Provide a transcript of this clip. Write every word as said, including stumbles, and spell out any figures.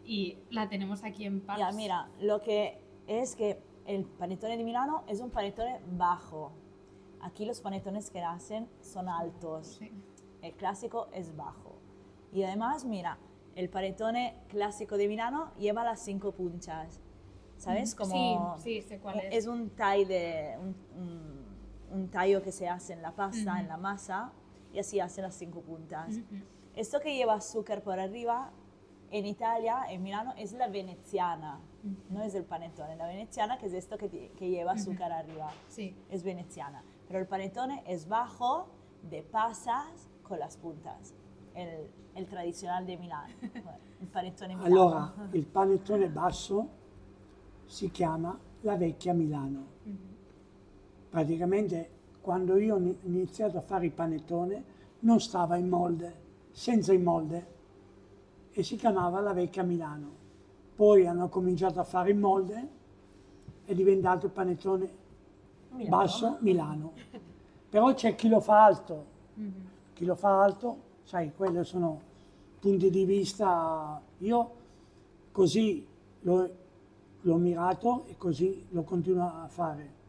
y la tenemos aquí en Paps. Ya, mira, lo que es que el panettone de Milano es un panettone bajo. Aquí los panetones que hacen son altos. Sí. El clásico es bajo. Y además, mira, el panettone clásico de Milano lleva las cinco puntas. ¿Sabes? Como sí, sí, sé cuál es. Es un tallo, de, un, un, un tallo que se hace en la pasta, Uh-huh. en la masa, y así hace las cinco puntas. Uh-huh. Esto que lleva azúcar por arriba, en Italia, en Milano, es la veneziana. Uh-huh. No es el panettone. La veneziana, que es esto que, que lleva azúcar uh-huh. arriba, sí. es veneziana. Pero el panettone es bajo, de pasas, con las puntas. El, el tradicional de Milano. Il panettone Milano. Allora, il panettone basso si chiama la vecchia Milano. Mm-hmm. Praticamente quando io ho iniziato a fare il panettone non stava in molde, senza il molde, e si chiamava la vecchia Milano. Poi hanno cominciato a fare il molde, è diventato il panettone Milano. Basso Milano. Però c'è chi lo fa alto, mm-hmm. chi lo fa alto, sai, quelli sono punti di vista, io così lo l'ho mirato e così lo continuo a fare.